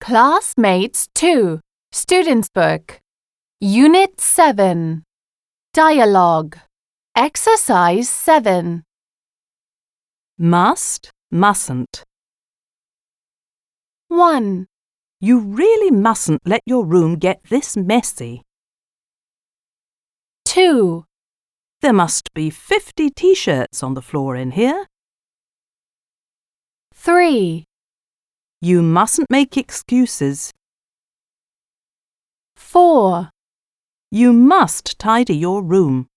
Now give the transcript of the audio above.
Classmates 2, Students' Book, Unit 7, Dialogue, Exercise 7. Must, mustn't. 1, You really mustn't let your room get this messy. 2, There must be 50 t-shirts on the floor in here. 3, You mustn't make excuses. 4. You must tidy your room.